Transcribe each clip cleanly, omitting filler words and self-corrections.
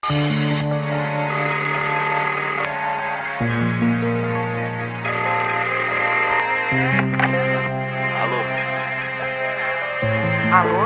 Alô? Alô?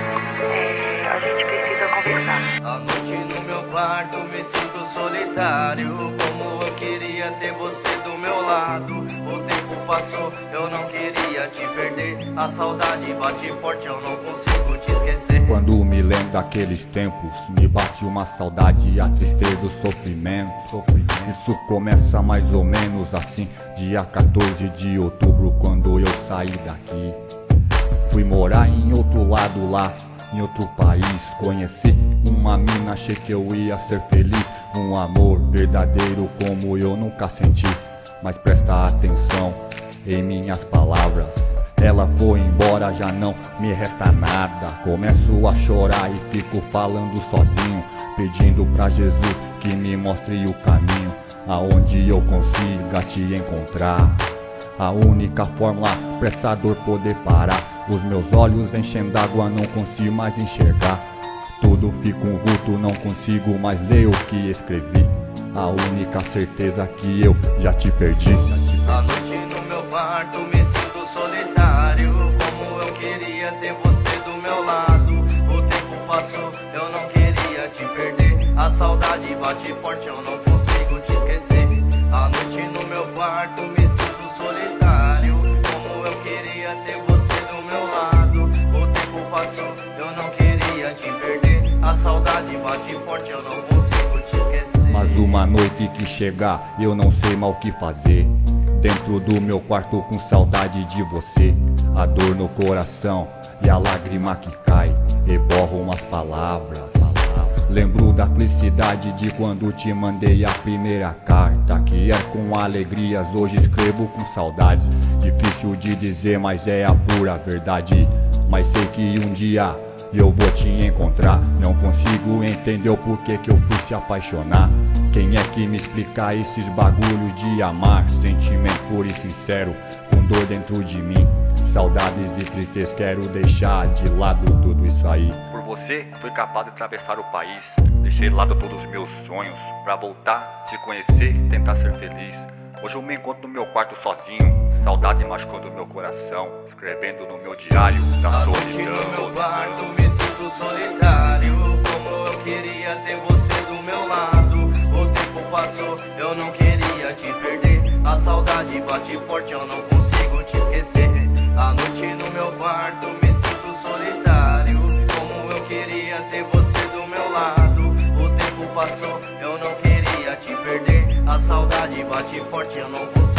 A gente precisa conversar. À noite no meu quarto me sinto solitário. Como eu queria ter você do meu lado. O tempo passou, eu não queria te perder. A saudade bate forte, eu não consigo te esquecer. Quando me lembro daqueles tempos, me bate uma saudade, a tristeza, o sofrimento. Isso começa mais ou menos assim, dia 14 de outubro, quando eu saí daqui. Fui morar em outro lado lá, em outro país. Conheci uma mina, achei que eu ia ser feliz. Um amor verdadeiro como eu nunca senti. Mas presta atenção em minhas palavras. Ela foi embora, já não me resta nada. Começo a chorar e fico falando sozinho, pedindo pra Jesus que me mostre o caminho, aonde eu consiga te encontrar. A única fórmula pra essa dor poder parar. Os meus olhos enchem d'água, não consigo mais enxergar. Tudo fica um vulto, não consigo mais ler o que escrevi. A única certeza que eu já te perdi. À noite no meu quarto me sinto solitário. Como eu queria ter você do meu lado. O tempo passou, eu não queria te perder. A saudade bate forte, eu não consigo te esquecer. À noite no meu quarto me sinto solitário. Como eu queria ter você do meu lado. O tempo passou, eu não queria te perder. A saudade bate forte, eu não consigo te esquecer. Mas uma noite que chegar, eu não sei mal o que fazer. Dentro do meu quarto com saudade de você. A dor no coração e a lágrima que cai, reborram umas palavras. Lembro da felicidade de quando te mandei a primeira carta, que é com alegrias, hoje escrevo com saudades. Difícil de dizer, mas é a pura verdade. Mas sei que um dia eu vou te encontrar. Não consigo entender o porquê que eu fui se apaixonar. Quem é que me explica esses bagulhos de amar? Sentimento puro e sincero, com dor dentro de mim. Saudades e tristezas, quero deixar de lado tudo isso aí. Por você, fui capaz de atravessar o país. Deixei de lado todos os meus sonhos pra voltar, te conhecer, tentar ser feliz. Hoje eu me encontro no meu quarto sozinho. Saudade machucando meu coração, escrevendo no meu diário da À noite solidão. no meu quarto me sinto solitário. Como eu queria ter você do meu lado. O tempo passou, eu não queria te perder. A saudade bate forte, eu não consigo te esquecer. À noite no meu quarto me sinto solitário. Como eu queria ter você do meu lado. O tempo passou, eu não queria te perder. A saudade bate forte, eu não consigo